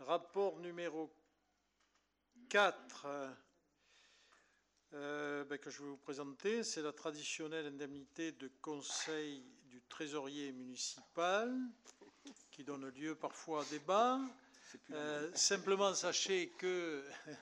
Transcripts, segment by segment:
Rapport numéro 4 que je vais vous présenter, c'est la traditionnelle indemnité de conseil du trésorier municipal qui donne lieu parfois à débat. Simplement sachez que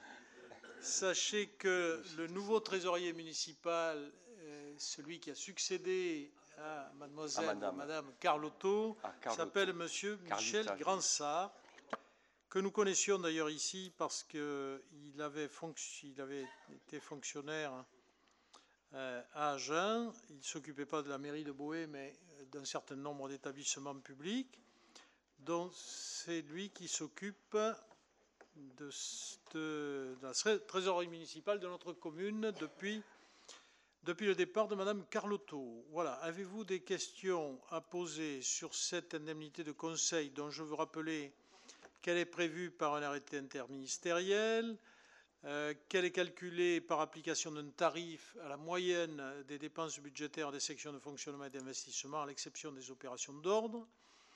le nouveau trésorier municipal, celui qui a succédé à Madame Carlotto, s'appelle Monsieur Michel Gransart, que nous connaissions d'ailleurs ici parce qu'il avait été fonctionnaire à Agen. Il ne s'occupait pas de la mairie de Boé, mais d'un certain nombre d'établissements publics. Donc c'est lui qui s'occupe de la trésorerie municipale de notre commune depuis le départ de Madame Carlotto. Voilà. Avez-vous des questions à poser sur cette indemnité de conseil dont je veux rappeler qu'elle est prévue par un arrêté interministériel, qu'elle est calculée par application d'un tarif à la moyenne des dépenses budgétaires des sections de fonctionnement et d'investissement, à l'exception des opérations d'ordre,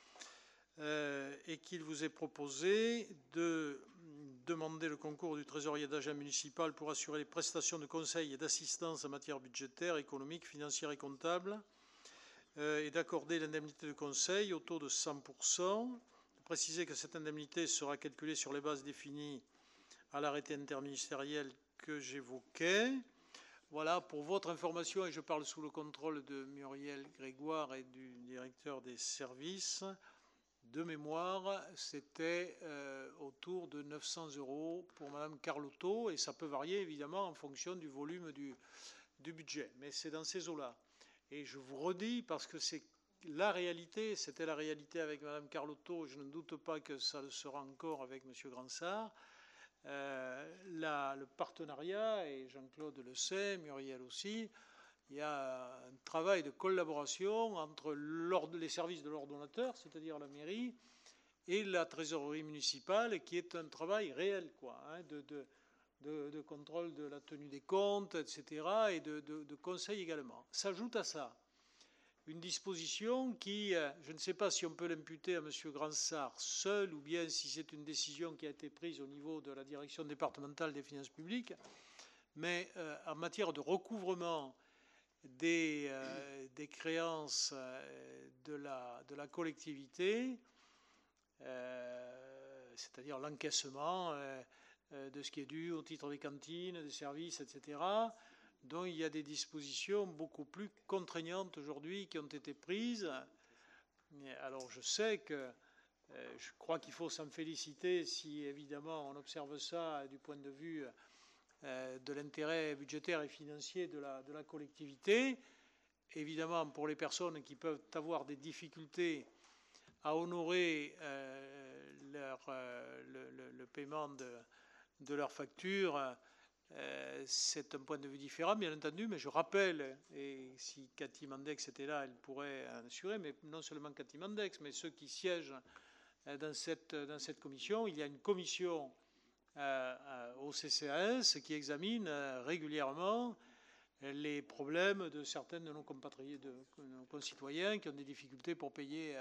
et qu'il vous est proposé de demander le concours du trésorier d'agent municipal pour assurer les prestations de conseil et d'assistance en matière budgétaire, économique, financière et comptable, et d'accorder l'indemnité de conseil au taux de 100%. Préciser que cette indemnité sera calculée sur les bases définies à l'arrêté interministériel que j'évoquais. Voilà, pour votre information, et je parle sous le contrôle de Muriel Grégoire et du directeur des services, de mémoire, c'était autour de 900 € pour Madame Carlotto, et ça peut varier évidemment en fonction du volume du budget, mais c'est dans ces eaux-là. Et je vous redis, parce que c'est la réalité, c'était la réalité avec Mme Carlotto, je ne doute pas que ça le sera encore avec M. Gransart. Le partenariat, et Jean-Claude le sait, Muriel aussi, il y a un travail de collaboration entre les services de l'ordonnateur, c'est-à-dire la mairie, et la trésorerie municipale, qui est un travail réel, quoi, hein, de contrôle de la tenue des comptes, etc., et de conseil également. S'ajoute à ça une disposition qui, je ne sais pas si on peut l'imputer à M. Gransart seul ou bien si c'est une décision qui a été prise au niveau de la direction départementale des finances publiques, mais en matière de recouvrement des créances de la collectivité, c'est-à-dire l'encaissement de ce qui est dû au titre des cantines, des services, etc., dont il y a des dispositions beaucoup plus contraignantes aujourd'hui qui ont été prises. Alors je sais que je crois qu'il faut s'en féliciter si évidemment on observe ça du point de vue de l'intérêt budgétaire et financier de la collectivité. Évidemment, pour les personnes qui peuvent avoir des difficultés à honorer le paiement de leurs factures, c'est un point de vue différent, bien entendu, mais je rappelle, et si Cathy Mandex était là, elle pourrait en assurer, mais non seulement Cathy Mandex, mais ceux qui siègent dans cette commission, il y a une commission au CCAS qui examine régulièrement les problèmes de certains de nos compatriotes, de nos concitoyens qui ont des difficultés pour payer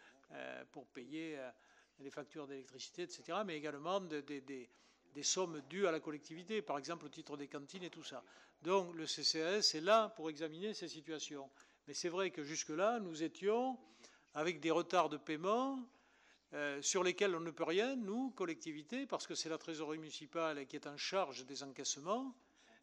les factures d'électricité, etc., mais également des sommes dues à la collectivité, par exemple au titre des cantines et tout ça. Donc le CCAS est là pour examiner ces situations. Mais c'est vrai que jusque-là, nous étions avec des retards de paiement sur lesquels on ne peut rien, nous, collectivités, parce que c'est la trésorerie municipale qui est en charge des encaissements.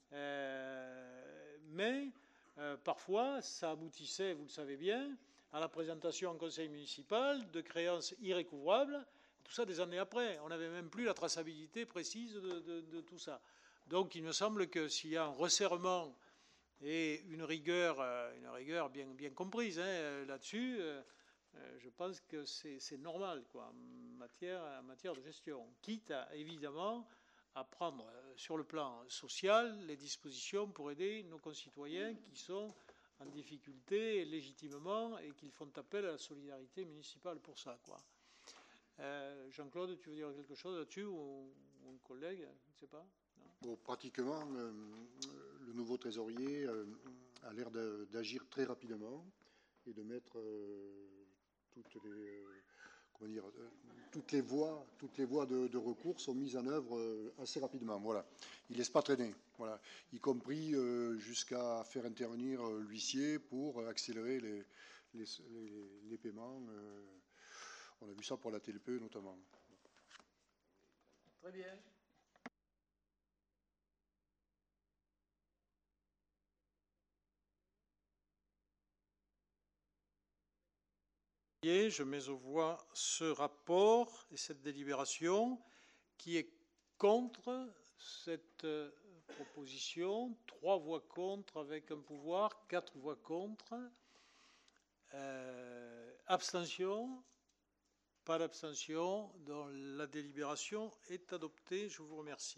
Mais parfois, ça aboutissait, vous le savez bien, à la présentation en conseil municipal de créances irrécouvrables, tout ça des années après. On n'avait même plus la traçabilité précise de tout ça. Donc il me semble que s'il y a un resserrement et une rigueur bien comprise là-dessus, je pense que c'est normal, quoi, en matière de gestion. Quitte évidemment à prendre sur le plan social les dispositions pour aider nos concitoyens qui sont en difficulté légitimement et qui font appel à la solidarité municipale pour ça, quoi. Jean-Claude, tu veux dire quelque chose là-dessus ou un collègue, je ne sais pas. Bon, pratiquement, le nouveau trésorier a l'air d'agir très rapidement et de mettre toutes les toutes les voies de recours sont mises en œuvre assez rapidement. Voilà. Il ne laisse pas traîner. Voilà. Y compris jusqu'à faire intervenir l'huissier pour accélérer les paiements. On a vu ça pour la TLPE notamment. Très bien. Je mets aux voix ce rapport et cette délibération. Qui est contre cette proposition? 3 voix contre avec un pouvoir, 4 voix contre. Abstention? Pas d'abstention. Donc la délibération est adoptée. Je vous remercie.